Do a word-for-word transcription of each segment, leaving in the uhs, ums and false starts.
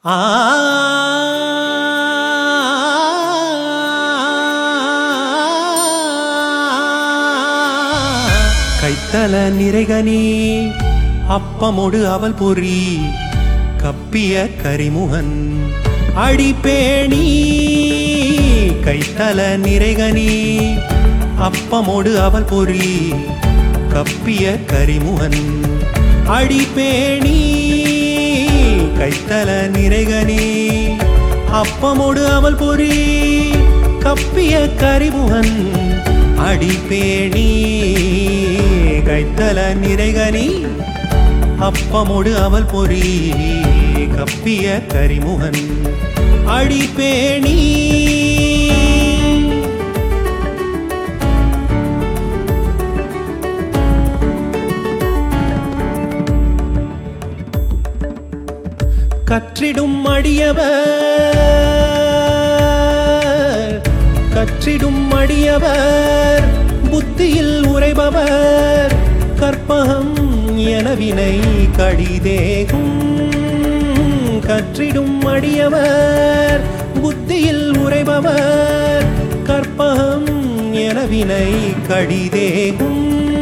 ஆ கைத்தல நிறைகனி அப்பமொடு அவல் பொறி கப்பிய கரிமுகன் அடிப்பேணி கைத்தல நிறைகனி அப்பமொடு அவல் பொறி கப்பிய கரிமுகன் அடிப்பேணி கைத்தல நிறைகனி அப்பமொடு அவல் பொறி கப்பிய கரிமுகன் அடிப்பேணி கைத்தல நிறைகனி அப்பமொடு அவல் பொறி கப்பிய கரிமுகன் அடிப்பேணி கற்றிடும் அடியவர் கற்றிடும் அடியவர் புத்தியில் உரைபவர் கற்பகம் எனவினை கடிதேகும் கற்றிடும் அடியவர் புத்தியில் உரைபவர் கற்பகம் எனவினை கடிதேகும்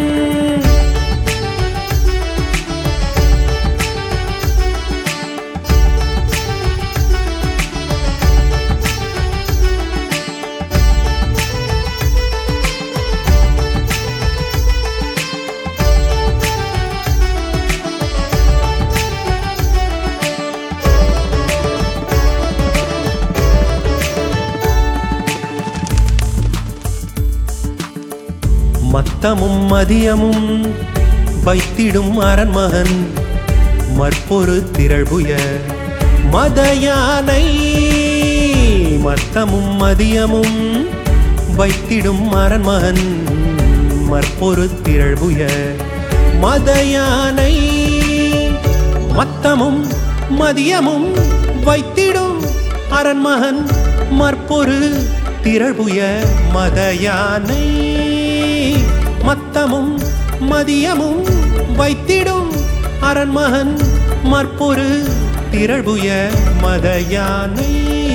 மத்தமும் மதியமும் வைத்திடும் அரண்மகன் மற்பொரு திரள்புய மதயானை மத்தமும் மதியமும் வைத்திடும் அரண்மகன் மற்பொரு திரள்புய மதயானை மத்தமும் மதியமும் வைத்திடும் அரண்மகன் மற்பொரு திரள்புய மதயானை மத்தமும் மதியமும் வைத்திடும் அரண்மகன் மற்பொரு திரள்புய மதயானை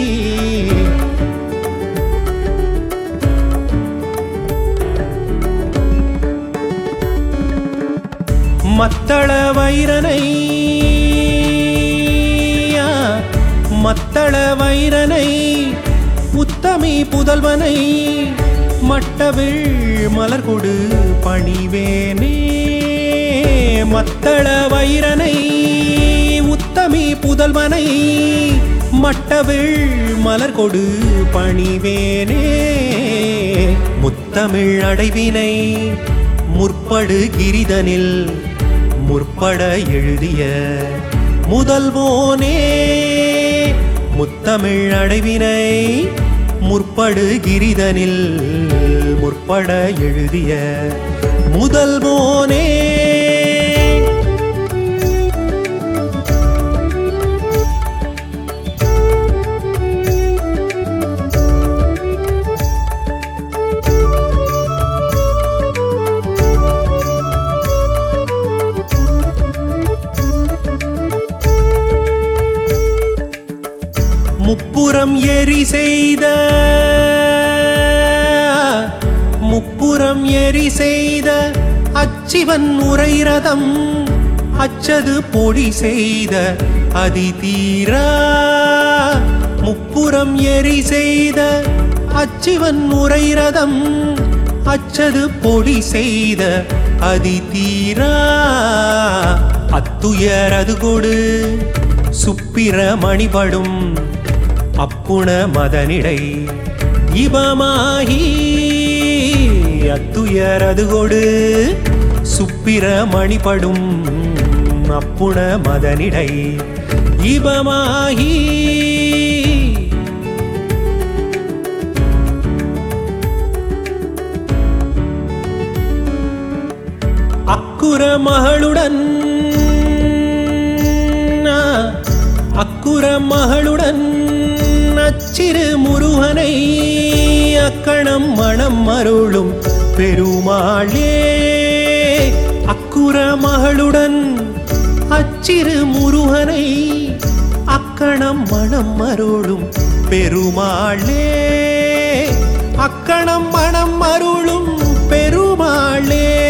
மத்தள வைரனை மத்தள வைரனை உத்தமி புதல்வனை மட்டவிழ் மலர் கொடு பணிவேனே மத்தள வைரனை உத்தமி புதல்வனை மட்டவிழ் மலர் கொடு பணிவேனே முத்தமிழ் அடைவினை முற்படு கிரிதனில் முற்பட எழுதிய முதல்வோனே முத்தமிழ் அடைவினை முற்படு கிரிதனில் முற்பட எழுதிய முதல்வோனே முப்புறம் எரி செய்த முப்புறம் எரி செய்த அச்சிவன் உரைரதம் அச்சது பொடி செய்த அதிதீரா முப்புறம் எரி செய்த அச்சிவன் உரைரதம் அச்சது பொடி செய்த அதிதீரா அத்துயரது கொடு சுப்பிர மணிபடும் அப்புண மதனிடை இபமாகி அத்துயரது கொடு சுப்பிர மணிபடும் அப்புண மதனிடை இபமாகி அக்குர மகளுடன் அக்குர மகளுடன் அச்சிறு முருகனை அக்கணம் மனம் அருளும் பெருமாளே அக்குர மகளுடன் அச்சிறு முருகனை அக்கணம் மனம் அருளும் பெருமாளே, அக்கணம் மனம் அருளும் பெருமாளே.